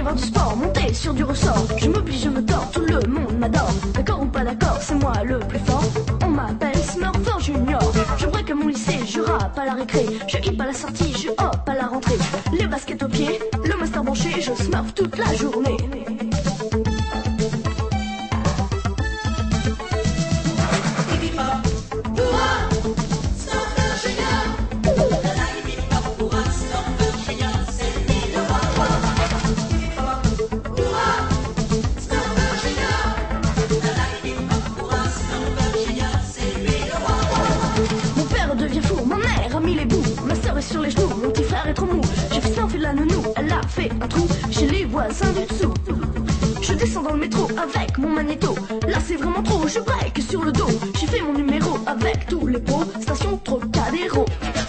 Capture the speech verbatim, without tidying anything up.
avoir du sport, monter sur du ressort. Je m'oblige, je me dors, tout le monde m'adore. D'accord ou pas d'accord, c'est moi le plus fort. On m'appelle Smurfer Junior. Je break à mon lycée, je rappe à la récré. Je hip à la sortie, je hop à la rentrée. Les baskets aux pieds, le master branché, je smurf toute la journée. Sur les genoux, mon petit frère est trop mou. J'ai fait ça, on fait de la nounou, elle a fait un trou chez les voisins du dessous. Je descends dans le métro avec mon magnéto. Là c'est vraiment trop, je break sur le dos. J'ai fait mon numéro avec tous les pros, station Trocadéro.